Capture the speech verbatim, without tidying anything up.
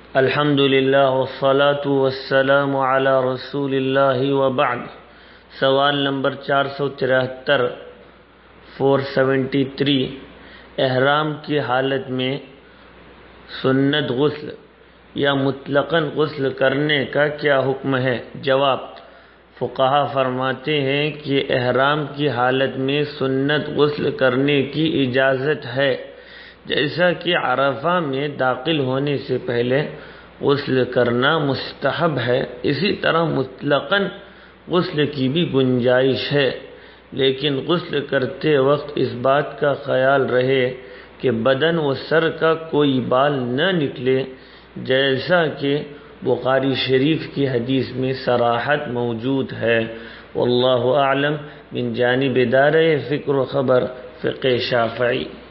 अल्हम्दुलिल्लाह वस्सलातु वस्सलामु अला रसूलिल्लाह व बाद। सवाल नंबर चार सौ तिहत्तर चार सौ तिहत्तर। एहराम की हालत में सुन्नत गुस्ल या मुतलकन गुस्ल करने का क्या हुक्म है? जवाब, फुक़हा फरमाते हैं कि एहराम की हालत में सुन्नत गुस्ल करने की इजाज़त है, जैसा कि अरफा में दाखिल होने से पहले गुस्ल करना मुस्तहब है। इसी तरह मुतलकन गुस्ल की भी गुंजाइश है, लेकिन गुस्ल करते वक्त इस बात का ख्याल रहे कि बदन व सर का कोई बाल न निकले, जैसा कि बुखारी शरीफ की हदीस में सराहत मौजूद है। वल्लाहु आलम। मिन जानिब दारे फ़िक्र ख़बर फ़िक़्ह शाफ़िई।